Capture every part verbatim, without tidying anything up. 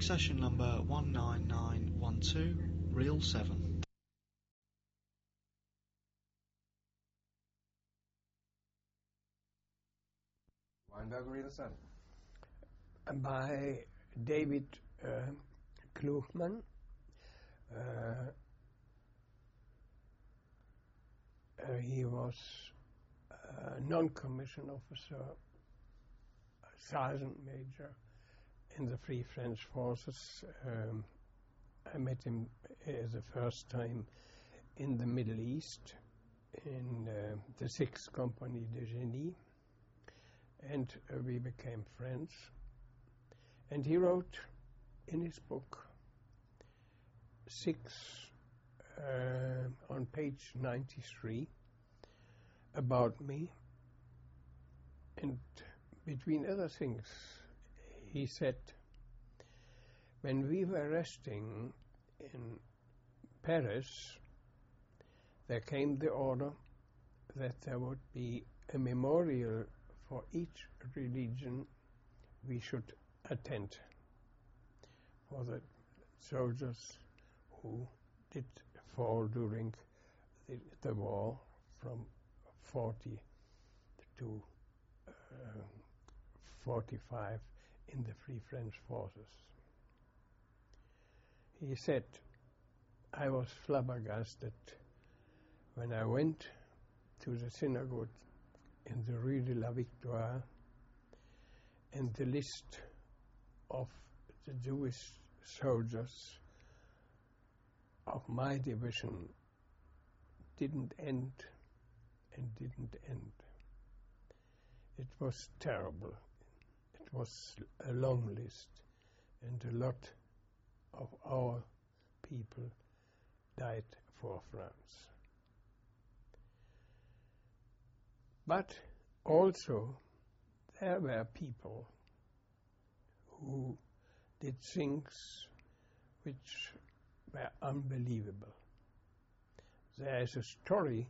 session number one nine nine one two, reel seven. Weinberg, reel seven. By David uh, Kluchman. Uh, uh, he was a non-commissioned officer, a sergeant major in the Free French Forces. Um, I met him uh, the first time in the Middle East in uh, the sixth Compagnie de Génie, and uh, we became friends. And he wrote in his book six, uh, on page ninety-three, about me. And between other things, he said, when we were resting in Paris, there came the order that there would be a memorial for each religion we should attend, for the soldiers who did fall during the, the war from forty to uh, forty-five in the Free French Forces. He said, I was flabbergasted when I went to the synagogue in the Rue de la Victoire, and the list of the Jewish soldiers of my division didn't end and didn't end. It was terrible. It was a long list, and a lot of our people died for France. But also there were people who did things which were unbelievable. There is a story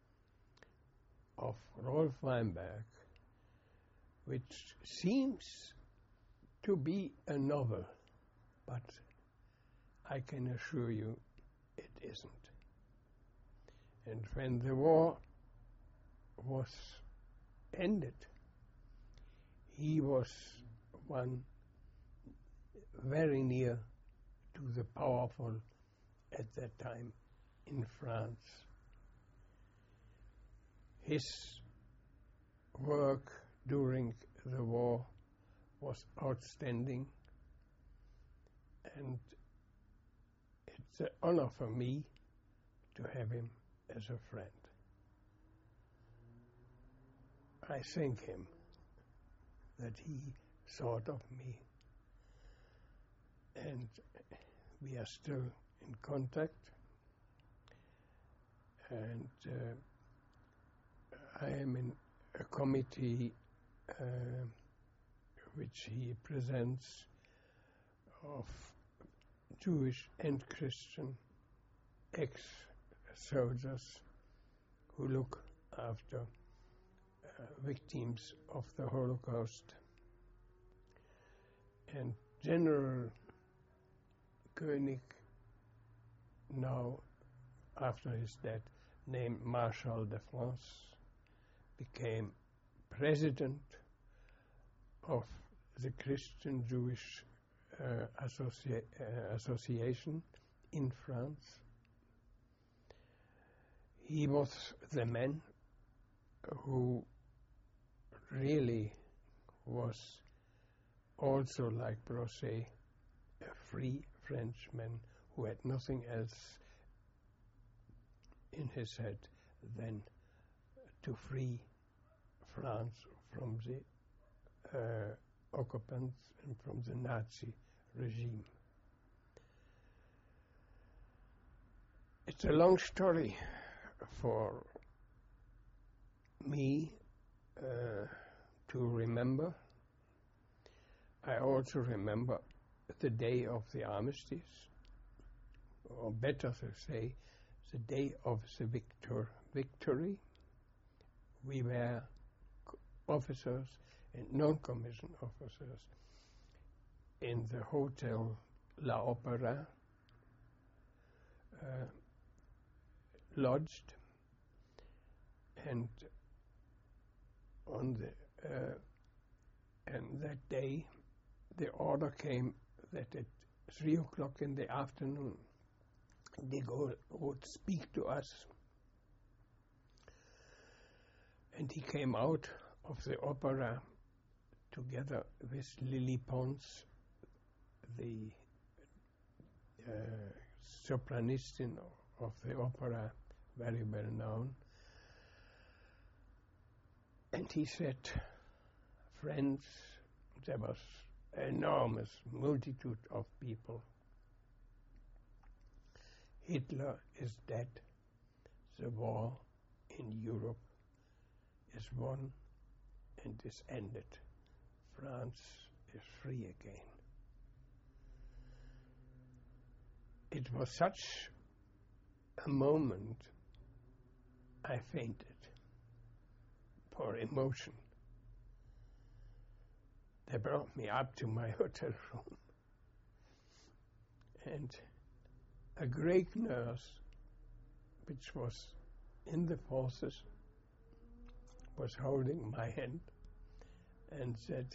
of Rolf Weinberg which seems to be a novel, but I can assure you it isn't. And when the war was ended, he was one very near to the powerful at that time in France. His work during the war was outstanding, and it's an honor for me to have him as a friend. I thank him that he thought of me, and we are still in contact, and uh, I am in a committee uh, which he presents of Jewish and Christian ex-soldiers who look after uh, victims of the Holocaust. And General Koenig, now after his death, named Marshal de France, became president of the Christian Jewish uh, Associa- uh, Association in France. He was the man who really was also, like Brosset, a free Frenchman who had nothing else in his head than to free France from the uh, occupants and from the Nazi regime. It's a long story for me uh, to remember. I also remember the day of the armistice, or better to say, the day of the victor, victory. We were officers and non-commissioned officers in the hotel La Opera uh, lodged, and on the uh, and that day the order came that at three o'clock in the afternoon de Gaulle would speak to us. And he came out of the opera together with Lily Pons, the uh, sopranistin of the opera, very well known. And he said, friends, there was enormous multitude of people. Hitler is dead. The war in Europe is won and is ended. France is free again. It was such a moment I fainted for emotion. They brought me up to my hotel room, and a Greek nurse, which was in the forces, was holding my hand and said,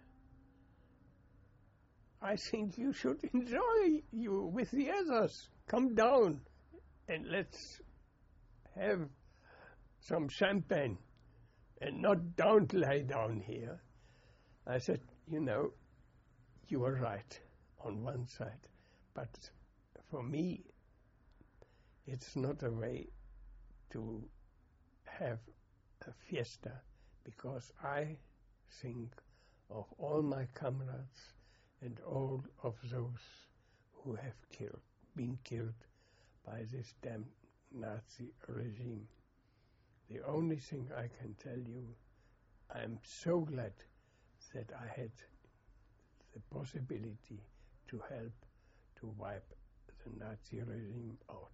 I think you should enjoy you with the others. Come down and let's have some champagne and not don't lie down here. I said, you know, you are right on one side, but for me, it's not a way to have a fiesta, because I think of all my comrades and all of those who have killed, been killed by this damn Nazi regime. The only thing I can tell you, I'm so glad that I had the possibility to help to wipe the Nazi regime out.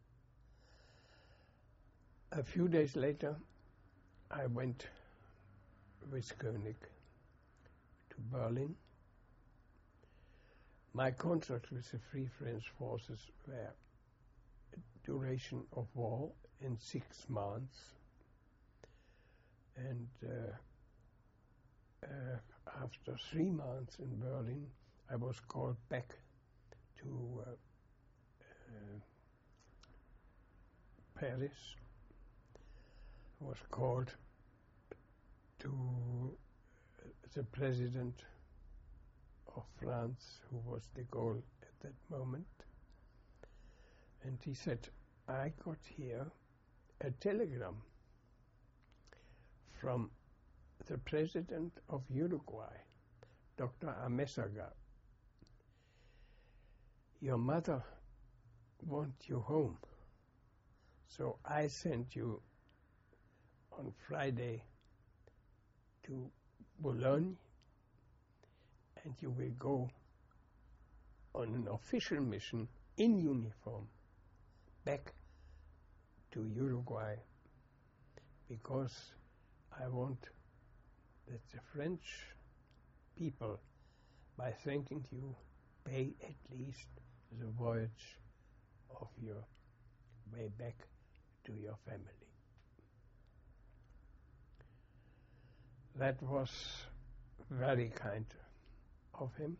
A few days later, I went with Koenig to Berlin. My contract with the Free French Forces were a duration of war in six months. And uh, uh, after three months in Berlin, I was called back to uh, uh, Paris. I was called to the president of France, who was de Gaulle at that moment. And he said, I got here a telegram from the president of Uruguay, Doctor Amezaga. Your mother wants you home. So I sent you on Friday to Boulogne, and you will go on an official mission in uniform back to Uruguay, because I want that the French people, by thanking you, pay at least the voyage of your way back to your family. That was very kind of him.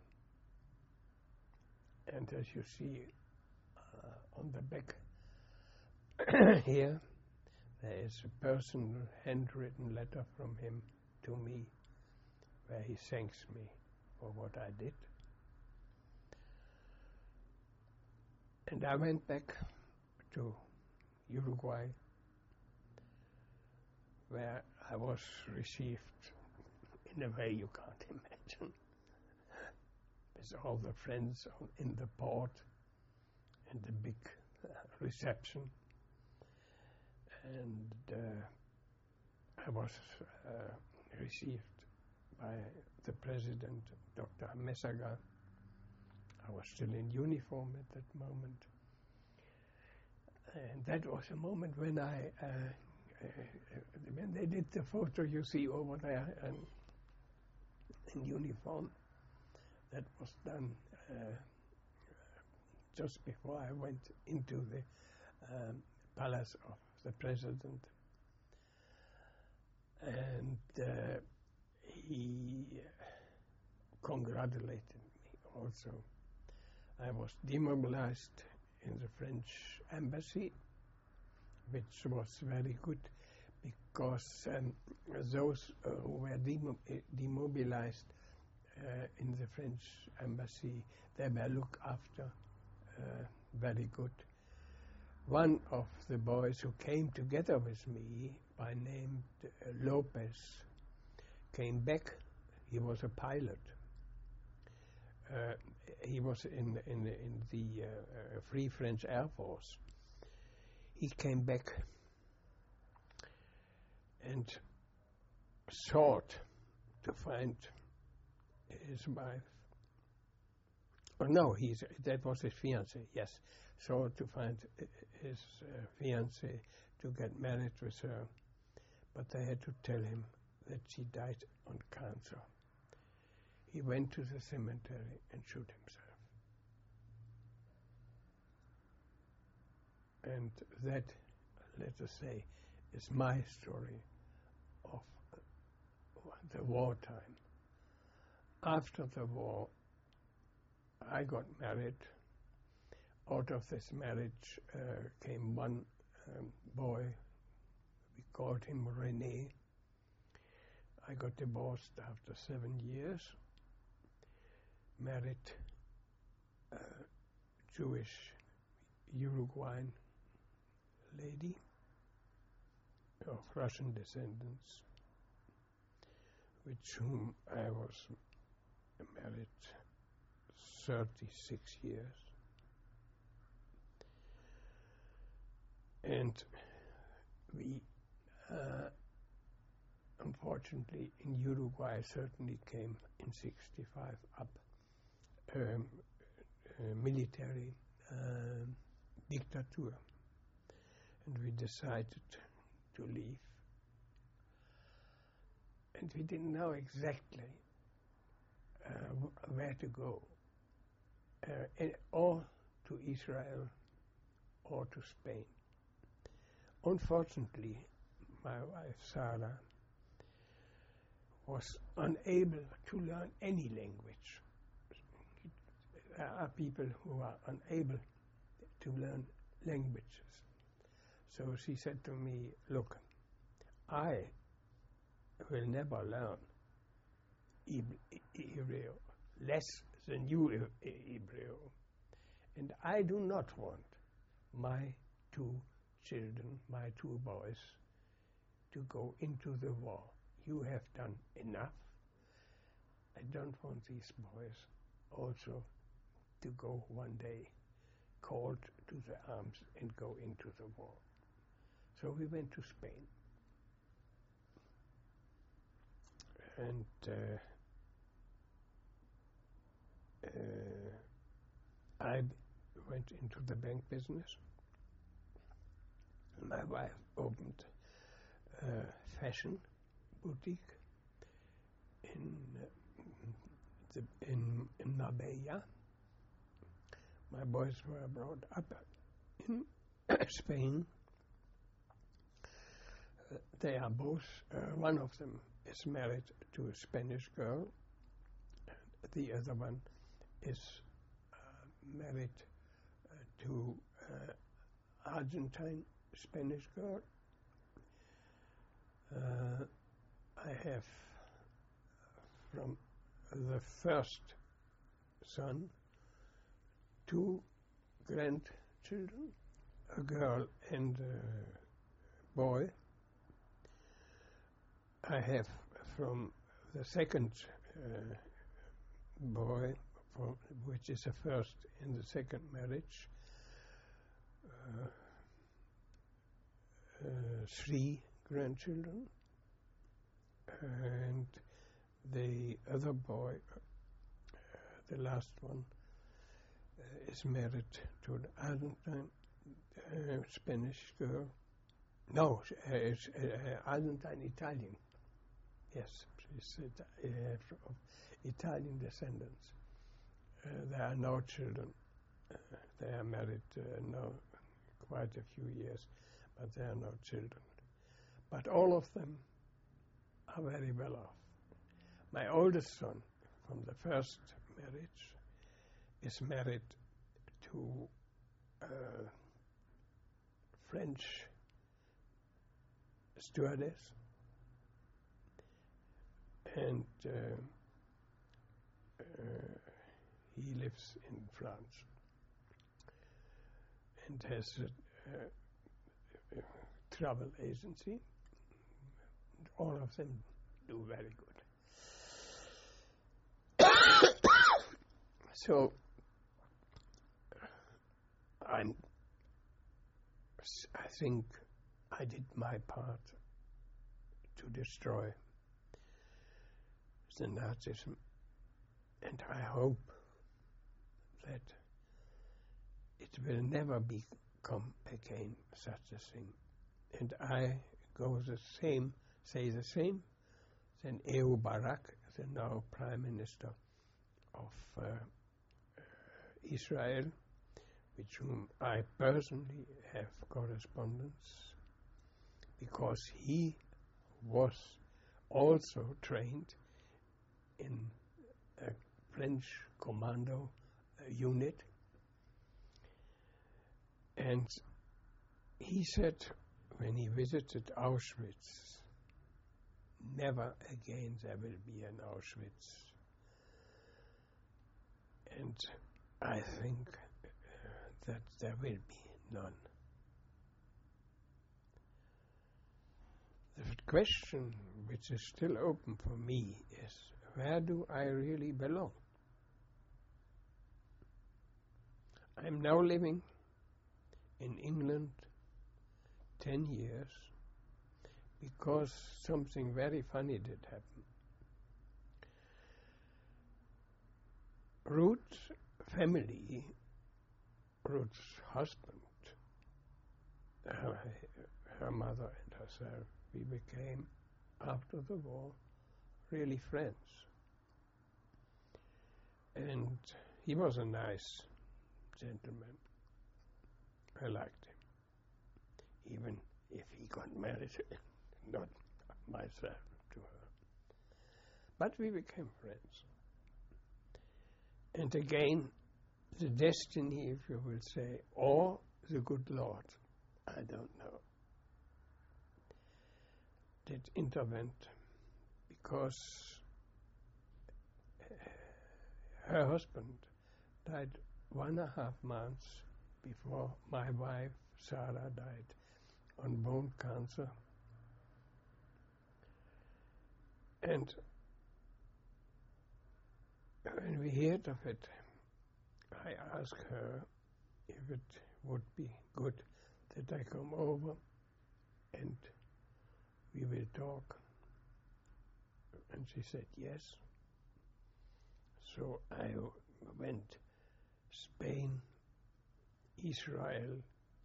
And as you see uh, on the back here, there is a personal handwritten letter from him to me, where he thanks me for what I did. And I went back to Uruguay, where I was received in a way you can't imagine, with all the friends in the port and the big uh, reception. And uh, I was uh, received by the president, Doctor Amezaga. I was still in uniform at that moment. And that was a moment when I, uh, uh, when they did the photo you see over there um, in uniform, that was done uh, just before I went into the um, palace of the president. And uh, he congratulated me also. I was demobilized in the French embassy, which was very good because um, those uh, who were demo demobilized uh, in the French embassy, they were looked after uh, very good. One of the boys who came together with me, by name uh, Lopez, came back. He was a pilot. Uh, he was in in in the uh, uh, Free French Air Force. He came back and sought to find his wife. Oh no, he's that was his fiancée. Yes, sought to find his uh, fiancée to get married with her, but they had to tell him that she died on cancer. He went to the cemetery and shot himself. And that, let us say, is my story of the wartime. After the war, I got married. Out of this marriage uh, came one um, boy. We called him René. I got divorced after seven years. Married a Jewish Uruguayan lady of Russian descendants, with whom I was married thirty-six years. And we, uh, unfortunately, in Uruguay certainly came in sixty-five up um, uh, military um, dictature, and we decided to leave. And we didn't know exactly uh, where to go, uh, or to Israel or to Spain. Unfortunately, my wife Sarah was unable to learn any language. There are people who are unable to learn languages. So she said to me, look, I will never learn Hebrew, less than you Hebrew. And I do not want my two children, my two boys, to go into the war. You have done enough. I don't want these boys also to go one day called to the arms and go into the war. So we went to Spain. And uh, uh, I went into the bank business. My wife opened a fashion boutique in uh, the, in, in Marbella. My boys were brought up in Spain. Uh, they are both, uh, one of them is married to a Spanish girl. The other one is uh, married uh, to uh, Argentine Spanish girl. Uh, I have from the first son two grandchildren, a girl and a boy. I have from the second uh, boy, from, which is the first in the second marriage, uh, uh, three grandchildren, and the other boy, uh, the last one, uh, is married to an Argentine uh, Spanish girl. No, uh, it's uh, Argentine Italian. Yes, she's uh, of Italian descendants. Uh, there are no children Uh, they are married uh, now quite a few years, but there are no children. But all of them are very well off. My oldest son from the first marriage is married to a French stewardess, and uh, uh, he lives in France and has a, a, a travel agency. All of them do very good. So I'm, I think I did my part to destroy the Nazism, and I hope that it will never become again such a thing. And I go the same, say the same, than Ehud Barak, the now Prime Minister of uh, uh, Israel, with whom I personally have correspondence, because he was also trained in a French commando uh, unit. And he said, when he visited Auschwitz, never again there will be an Auschwitz. And I think uh, that there will be none. The question which is still open for me is, where do I really belong? I'm now living in England ten years because something very funny did happen. Ruth's family, Ruth's husband, her, her mother and herself, we became, after the war, really friends. And he was a nice gentleman. I liked him, even if he got married, not myself, to her. But we became friends. And again, the destiny, if you will say, or the good Lord, I don't know, did intervene, because her husband died one and a half months before my wife, Sarah, died on bone cancer. And when we heard of it, I asked her if it would be good that I come over and we will talk. And she said yes. So I went Spain, Israel,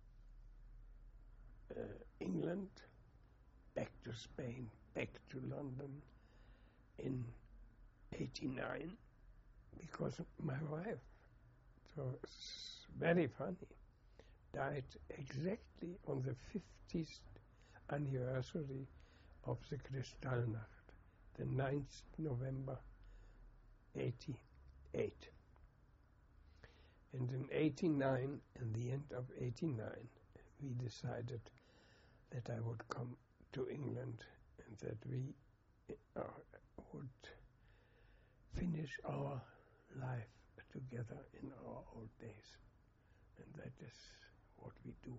uh, England, back to Spain, back to London in eighty-nine, because my wife, so it's very funny, died exactly on the fiftieth anniversary of the Kristallnacht, the ninth of November eighty-eight. And in eighty-nine, in the end of eighty-nine, we decided that I would come to England and that we uh, would finish our life together in our old days. And that is what we do.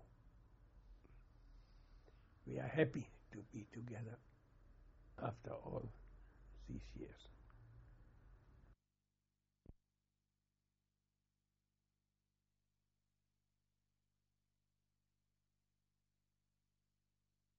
We are happy to be together after all these years.